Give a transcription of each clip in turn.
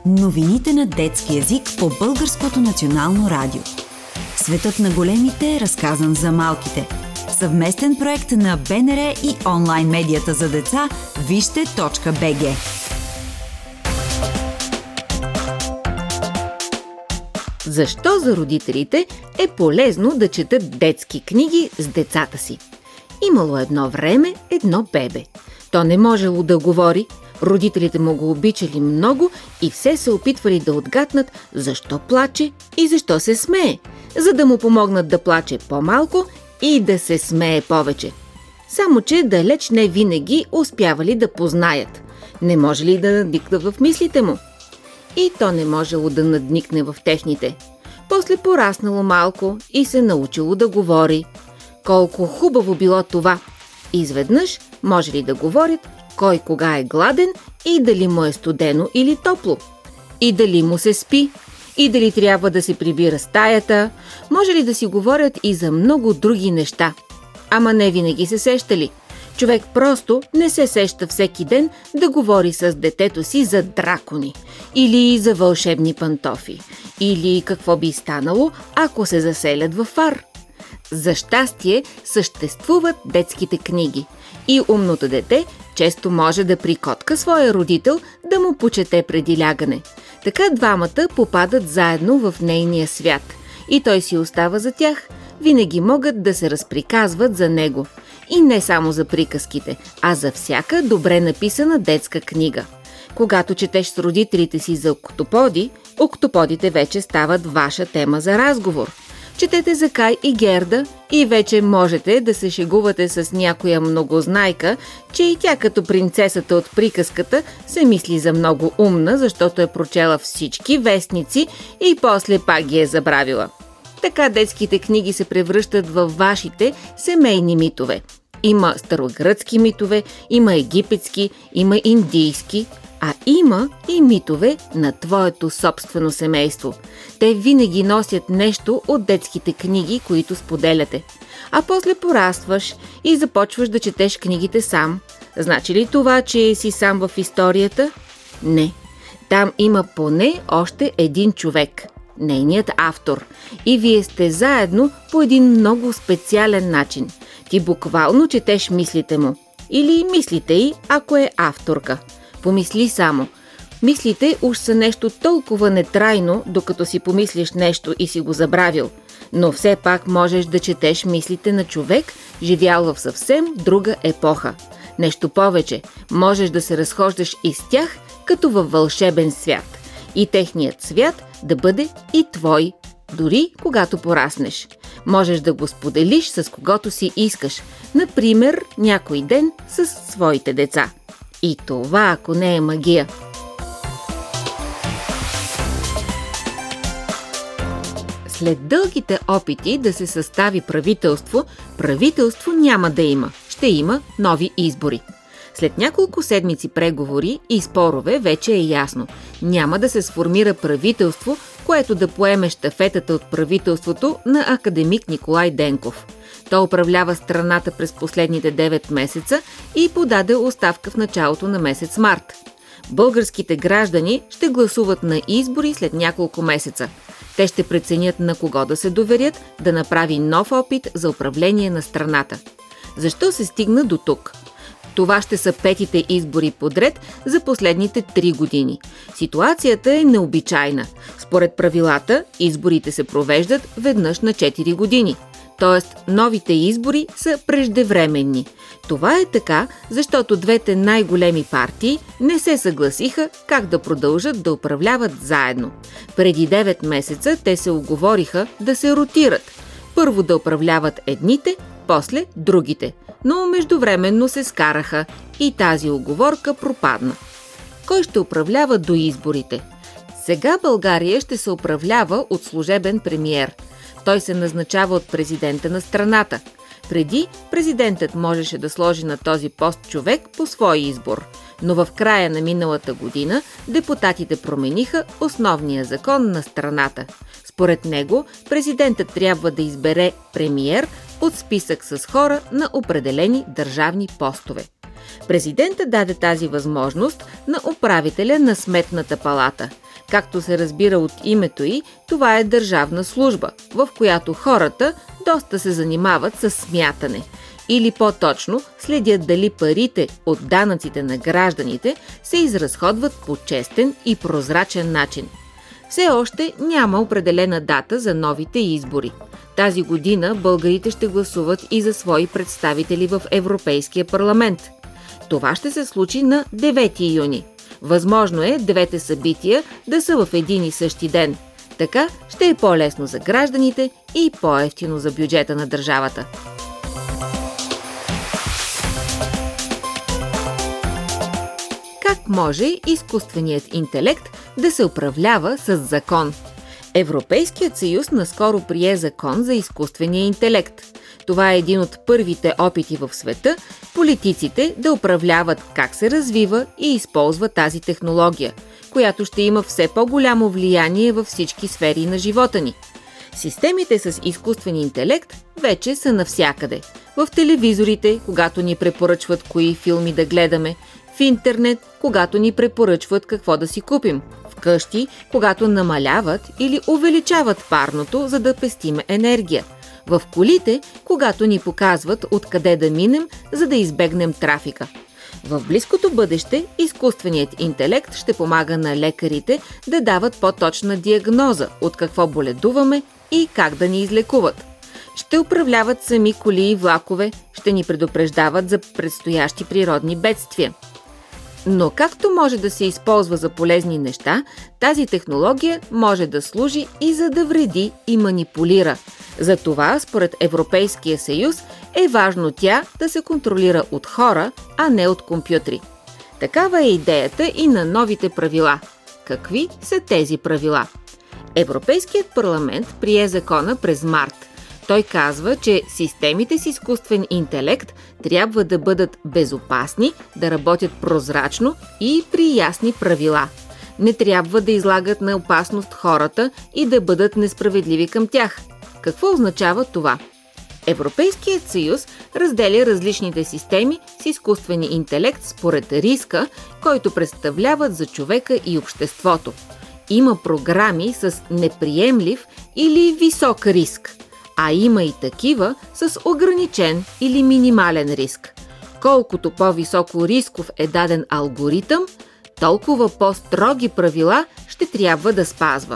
Новините на детски език по Българското национално радио. Светът на големите е разказан за малките. Съвместен проект на БНР и онлайн медията за деца Вижте.бг. Защо за родителите е полезно да четат детски книги с децата си? Имало едно време едно бебе. То не можело да говори. Родителите му го обичали много и все се опитвали да отгатнат защо плаче и защо се смее, за да му помогнат да плаче по-малко и да се смее повече. Само че далеч не винаги успявали да познаят. Не може ли да надникнат в мислите му? И то не можело да надникне в техните. После пораснало малко и се научило да говори. Колко хубаво било това! Изведнъж може ли да говорят кой кога е гладен и дали му е студено или топло, и дали му се спи, и дали трябва да се прибира стаята, може ли да си говорят и за много други неща. Ама не винаги се сещали. Човек просто не се сеща всеки ден да говори с детето си за дракони, или за вълшебни пантофи, или какво би станало, ако се заселят във фар. За щастие съществуват детските книги и умното дете често може да прикотка своя родител да му почете преди лягане. Така двамата попадат заедно в нейния свят и той си остава за тях. Винаги могат да се разприказват за него. И не само за приказките, а за всяка добре написана детска книга. Когато четеш с родителите си за октоподи, октоподите вече стават ваша тема за разговор. Четете за Кай и Герда и вече можете да се шегувате с някоя многознайка, че и тя като принцесата от приказката се мисли за много умна, защото е прочела всички вестници и после пак ги е забравила. Така детските книги се превръщат във вашите семейни митове. Има старогръцки митове, има египетски, има индийски, а има и митове на твоето собствено семейство. Те винаги носят нещо от детските книги, които споделяте. А после порастваш и започваш да четеш книгите сам. Значи ли това, че си сам в историята? Не. Там има поне още един човек. Нейният автор. И вие сте заедно по един много специален начин. Ти буквално четеш мислите му. Или мислите й, ако е авторка. Помисли само. Мислите уж са нещо толкова нетрайно, докато си помислиш нещо и си го забравил. Но все пак можеш да четеш мислите на човек, живял в съвсем друга епоха. Нещо повече, можеш да се разхождаш из тях, като във вълшебен свят. И техният свят да бъде и твой, дори когато пораснеш. Можеш да го споделиш с когото си искаш, например някой ден с своите деца. И това, ако не е магия. След дългите опити да се състави правителство няма да има. Ще има нови избори. След няколко седмици преговори и спорове вече е ясно. Няма да се сформира правителство, което да поеме щафетата от правителството на академик Николай Денков. Той управлява страната през последните 9 месеца и подаде оставка в началото на месец март. Българските граждани ще гласуват на избори след няколко месеца. Те ще преценят на кого да се доверят да направи нов опит за управление на страната. Защо се стигна до тук? Това ще са 5-те избори подред за последните 3 години. Ситуацията е необичайна. Според правилата, изборите се провеждат веднъж на 4 години. Тоест, новите избори са преждевременни. Това е така, защото двете най-големи партии не се съгласиха как да продължат да управляват заедно. Преди 9 месеца те се уговориха да се ротират. Първо да управляват едните, после другите. Но междувременно се скараха и тази уговорка пропадна. Кой ще управлява до изборите? Сега България ще се управлява от служебен премиер. Той се назначава от президента на страната. Преди президентът можеше да сложи на този пост човек по свой избор. Но в края на миналата година депутатите промениха основния закон на страната. Според него президентът трябва да избере премиер от списък с хора на определени държавни постове. Президентът даде тази възможност на управителя на Сметната палата. Както се разбира от името й, това е държавна служба, в която хората доста се занимават с смятане. Или по-точно следят дали парите от данъците на гражданите се изразходват по честен и прозрачен начин. Все още няма определена дата за новите избори. Тази година българите ще гласуват и за свои представители в Европейския парламент. Това ще се случи на 9 юни. Възможно е двете събития да са в един и същи ден. Така ще е по-лесно за гражданите и по-евтино за бюджета на държавата. Как може изкуственият интелект да се управлява с закон? Европейският съюз наскоро прие закон за изкуствения интелект. Това е един от първите опити в света политиците да управляват как се развива и използва тази технология, която ще има все по-голямо влияние във всички сфери на живота ни. Системите с изкуствен интелект вече са навсякъде. В телевизорите, когато ни препоръчват кои филми да гледаме, в интернет, когато ни препоръчват какво да си купим, вкъщи, когато намаляват или увеличават парното, за да пестим енергия, в колите, когато ни показват откъде да минем, за да избегнем трафика. В близкото бъдеще изкуственият интелект ще помага на лекарите да дават по-точна диагноза от какво боледуваме и как да ни излекуват. Ще управляват сами коли и влакове, ще ни предупреждават за предстоящи природни бедствия. Но както може да се използва за полезни неща, тази технология може да служи и за да вреди и манипулира. Затова, според Европейския съюз, е важно тя да се контролира от хора, а не от компютри. Такава е идеята и на новите правила. Какви са тези правила? Европейският парламент прие закона през март. Той казва, че системите с изкуствен интелект трябва да бъдат безопасни, да работят прозрачно и при ясни правила. Не трябва да излагат на опасност хората и да бъдат несправедливи към тях. Какво означава това? Европейският съюз разделя различните системи с изкуствен интелект според риска, който представляват за човека и обществото. Има програми с неприемлив или висок риск, а има и такива с ограничен или минимален риск. Колкото по-високо рисков е даден алгоритъм, толкова по-строги правила ще трябва да спазва.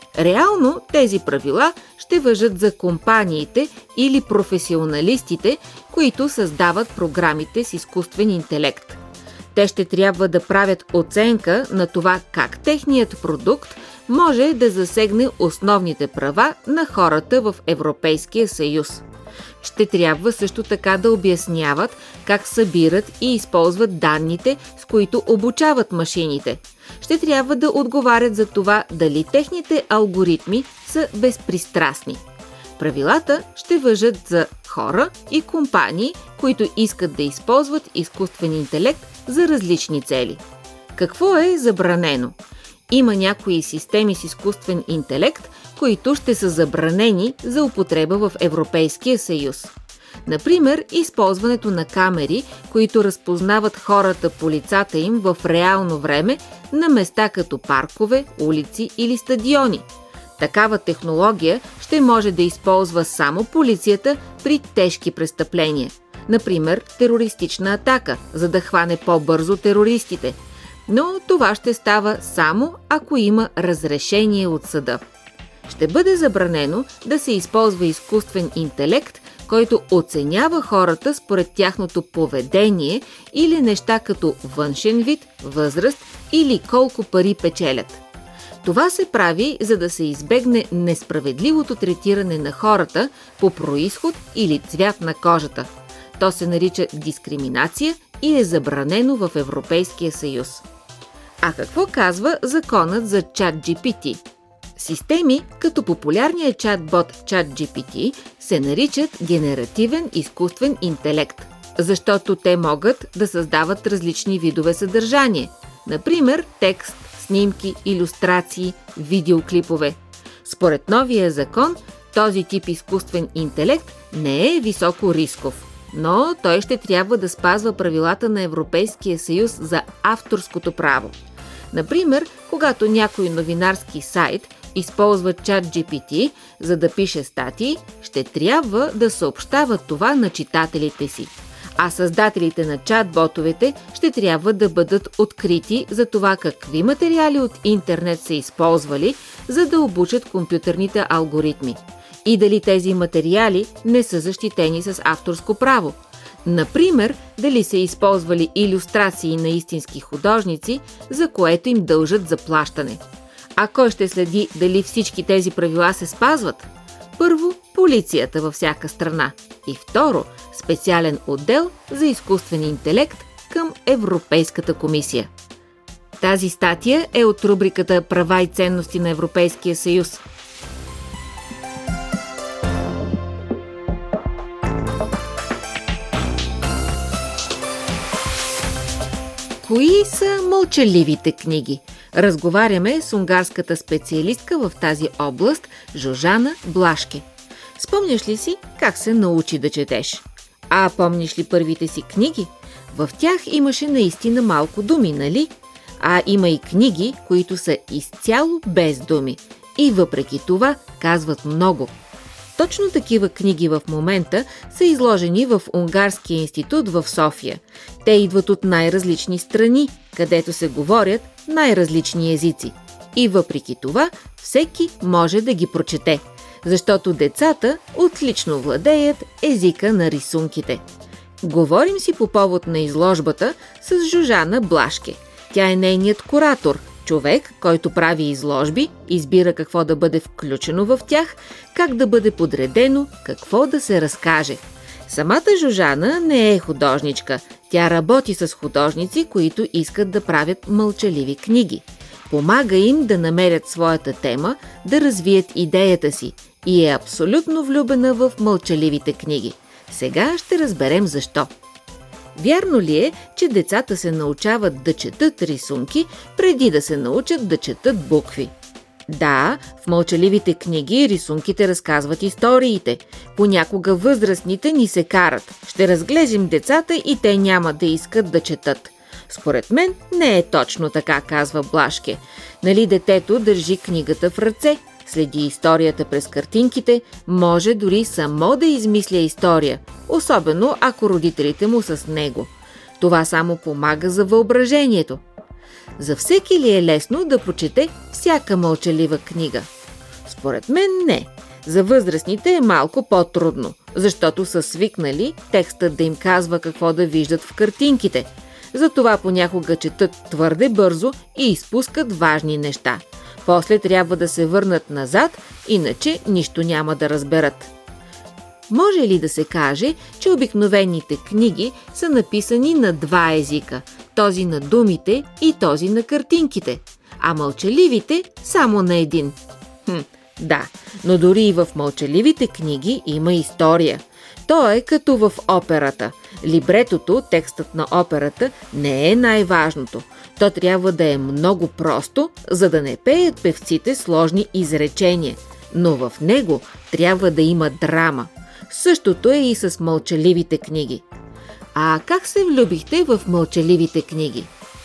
Реално тези правила ще важат за компаниите или професионалистите, които създават програмите с изкуствен интелект. Те ще трябва да правят оценка на това как техният продукт може да засегне основните права на хората в Европейския съюз. Ще трябва също така да обясняват как събират и използват данните, с които обучават машините. Ще трябва да отговарят за това дали техните алгоритми са безпристрастни. Правилата ще важат за хора и компании, които искат да използват изкуствен интелект за различни цели. Какво е забранено? Има някои системи с изкуствен интелект, които ще са забранени за употреба в Европейския съюз. Например, използването на камери, които разпознават хората по лицата им в реално време на места като паркове, улици или стадиони. Такава технология ще може да използва само полицията при тежки престъпления. Например, терористична атака, за да хване по-бързо терористите. Но това ще става само ако има разрешение от съда. Ще бъде забранено да се използва изкуствен интелект, който оценява хората според тяхното поведение или неща като външен вид, възраст или колко пари печелят. Това се прави, за да се избегне несправедливото третиране на хората по произход или цвят на кожата. То се нарича дискриминация и е забранено в Европейския съюз. А какво казва законът за ChatGPT? Системи, като популярният чатбот ChatGPT, се наричат генеративен изкуствен интелект, защото те могат да създават различни видове съдържание, например текст, снимки, илюстрации, видеоклипове. Според новия закон, този тип изкуствен интелект не е високо рисков, но той ще трябва да спазва правилата на Европейския съюз за авторското право. Например, когато някой новинарски сайт използва ChatGPT, за да пише статии, ще трябва да съобщава това на читателите си. А създателите на чат-ботовете ще трябва да бъдат открити за това какви материали от интернет са използвали, за да обучат компютърните алгоритми. И дали тези материали не са защитени с авторско право. Например, дали са използвали илюстрации на истински художници, за което им дължат заплащане. А кой ще следи дали всички тези правила се спазват? Първо, полицията във всяка страна. И второ, специален отдел за изкуствен интелект към Европейската комисия. Тази статия е от рубриката «Права и ценности на Европейския съюз». Кои са мълчаливите книги? Разговаряме с унгарската специалистка в тази област Жожана Блашке. Спомняш ли си как се научи да четеш? А помниш ли първите си книги? В тях имаше наистина малко думи, нали? А има и книги, които са изцяло без думи. И въпреки това казват много. Точно такива книги в момента са изложени в Унгарския институт в София. Те идват от най-различни страни, където се говорят най-различни езици. И въпреки това, всеки може да ги прочете, защото децата отлично владеят езика на рисунките. Говорим си по повод на изложбата с Жожана Блашке. Тя е нейният куратор, човек, който прави изложби, избира какво да бъде включено в тях, как да бъде подредено, какво да се разкаже. Самата Жожана не е художничка. Тя работи с художници, които искат да правят мълчаливи книги. Помага им да намерят своята тема, да развият идеята си и е абсолютно влюбена в мълчаливите книги. Сега ще разберем защо. Вярно ли е, че децата се научават да четат рисунки, преди да се научат да четат букви? Да, в мълчаливите книги рисунките разказват историите. Понякога възрастните ни се карат. Ще разглеждам децата и те няма да искат да четат. Според мен не е точно така, казва Блашке. Нали детето държи книгата в ръце, следи историята през картинките, може дори само да измисля история, особено ако родителите му са с него. Това само помага за въображението. За всеки ли е лесно да прочете всяка мълчалива книга? Според мен не. За възрастните е малко по-трудно, защото са свикнали текстът да им казва какво да виждат в картинките. Затова понякога четат твърде бързо и изпускат важни неща. После трябва да се върнат назад, иначе нищо няма да разберат. Може ли да се каже, че обикновените книги са написани на два езика, този на думите и този на картинките, а мълчаливите само на един? Да, но дори и в мълчаливите книги има история. То е като в операта. Либретото, текстът на операта, не е най-важното. То трябва да е много просто, за да не пеят певците сложни изречения. Но в него трябва да има драма. Същото е и с мълчаливите книги. А как се влюбихте в мълчаливите книги?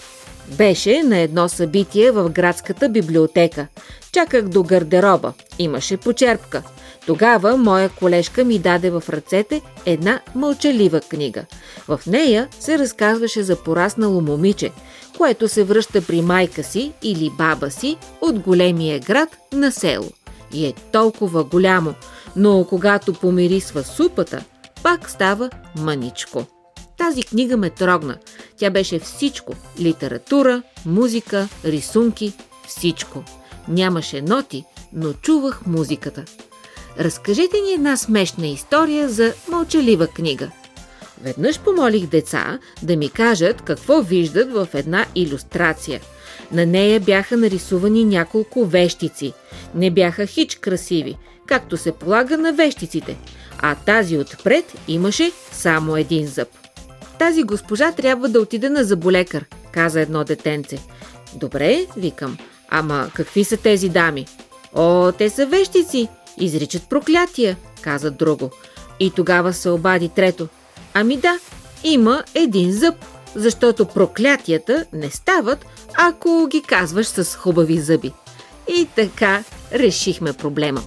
Беше на едно събитие в градската библиотека. Чаках до гардероба. Имаше почерпка. Тогава моя колежка ми даде в ръцете една мълчалива книга. В нея се разказваше за пораснало момиче, което се връща при майка си или баба си от големия град на село. И е толкова голямо, но когато помирисва супата, пак става мъничко. Тази книга ме трогна. Тя беше всичко – литература, музика, рисунки, всичко. Нямаше ноти, но чувах музиката. Разкажете ни една смешна история за мълчалива книга. Веднъж помолих деца да ми кажат какво виждат в една илюстрация. На нея бяха нарисувани няколко вещици. Не бяха хич красиви, както се полага на вещиците, а тази отпред имаше само един зъб. Тази госпожа трябва да отиде на зъболекар, каза едно детенце. Добре, викам, ама какви са тези дами? О, те са вещици, изричат проклятия, каза друго. И тогава се обади трето. Ами да, има един зъб. защото проклятията не стават, ако ги казваш с хубави зъби. И така решихме проблема.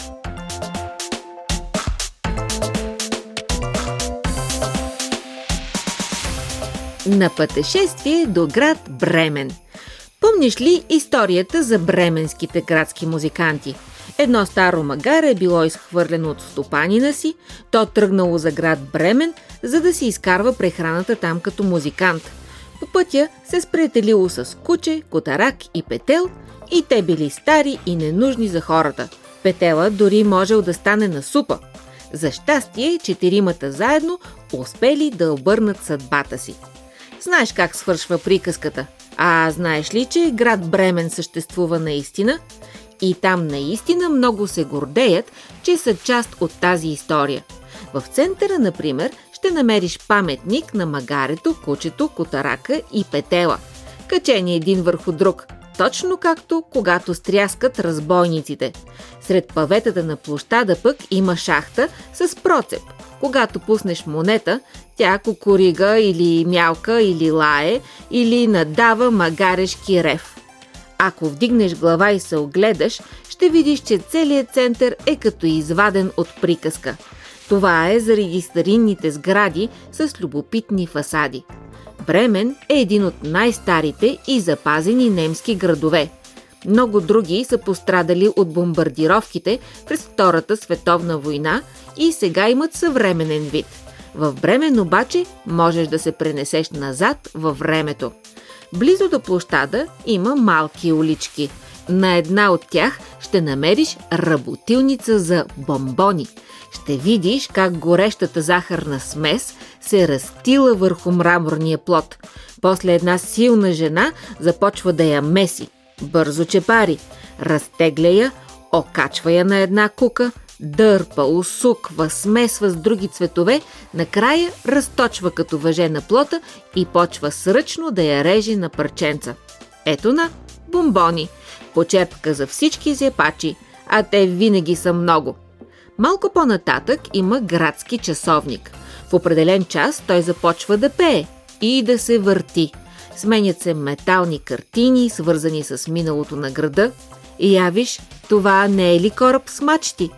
На пътешествие до град Бремен. Помниш ли историята за бременските градски музиканти? Едно старо магаре било изхвърлено от стопанина си, то тръгнало за град Бремен, за да си изкарва прехраната там като музикант. По пътя се сприятелило с куче, котарак и петел и те били стари и ненужни за хората. Петела дори можел да стане на супа. За щастие, четиримата заедно успели да обърнат съдбата си. Знаеш как свършва приказката? А знаеш ли, че град Бремен съществува наистина? И там наистина много се гордеят, че са част от тази история. В центъра, например, ще намериш паметник на магарето, кучето, котарака и петела, качени един върху друг, точно както когато стряскат разбойниците. Сред паветата на площада пък има шахта с процеп. Когато пуснеш монета, тя кукурига или мялка или лае или надава магарешки рев. Ако вдигнеш глава и се огледаш, ще видиш, че целият център е като изваден от приказка. Това е заради старинните сгради с любопитни фасади. Бремен е един от най-старите и запазени немски градове. Много други са пострадали от бомбардировките през Втората световна война и сега имат съвременен вид. В Бремен обаче можеш да се пренесеш назад във времето. Близо до площада има малки улички. На една от тях ще намериш работилница за бомбони. Ще видиш как горещата захарна смес се разтила върху мраморния плод. После една силна жена започва да я меси. Бързо чепари. Разтегля я, окачва я на една кука, дърпа, усуква, смесва с други цветове, накрая разточва като въже на плота и почва сръчно да я реже на парченца. Ето на бомбони. Почерпка за всички зяпачи, а те винаги са много. Малко по-нататък има градски часовник. В определен час той започва да пее и да се върти. Сменят се метални картини, свързани с миналото на града. И явиш, това не е ли кораб с мачти?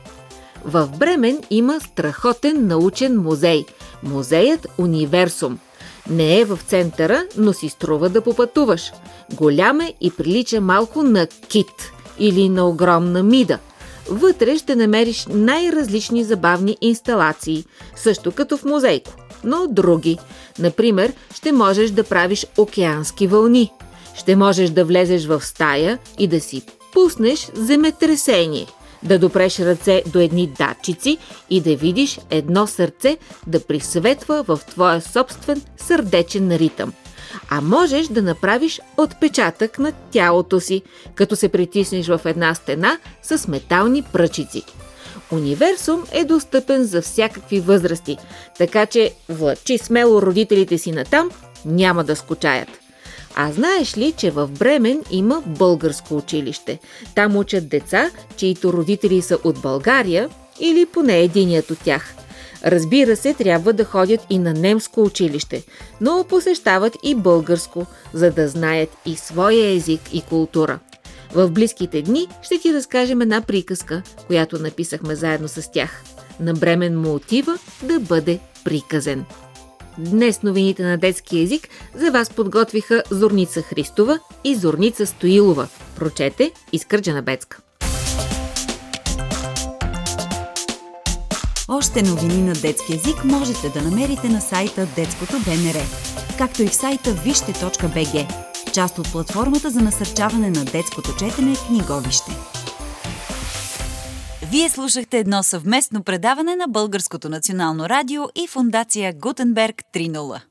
В Бремен има страхотен научен музей. Музеят Универсум. Не е в центъра, но си струва да попътуваш. Голям е и прилича малко на кит или на огромна мида. Вътре ще намериш най-различни забавни инсталации, също като в музейко, но други. Например, ще можеш да правиш океански вълни. Ще можеш да влезеш в стая и да си пуснеш земетресение, да допреш ръце до едни датчици и да видиш едно сърце да присветва в твоя собствен сърдечен ритъм. А можеш да направиш отпечатък на тялото си, като се притиснеш в една стена с метални пръчици. Универсум е достъпен за всякакви възрасти, така че влачи смело родителите си натам, няма да скучаят. А знаеш ли, че в Бремен има българско училище? Там учат деца, чието родители са от България или поне единият от тях. Разбира се, трябва да ходят и на немско училище, но посещават и българско, за да знаят и своя език и култура. В близките дни ще ти разкажем една приказка, която написахме заедно с тях. На Бремен му отива да бъде приказен. Днес новините на детски език за вас подготвиха Зорница Христова и Зорница Стоилова. Прочете Искърджа Бецка. Още новини на детски език можете да намерите на сайта Детското БНР, както и в сайта вижте.бг, част от платформата за насърчаване на детското четене Книговище. Вие слушахте едно съвместно предаване на Българското национално радио и Фондация Гутенберг 3.0.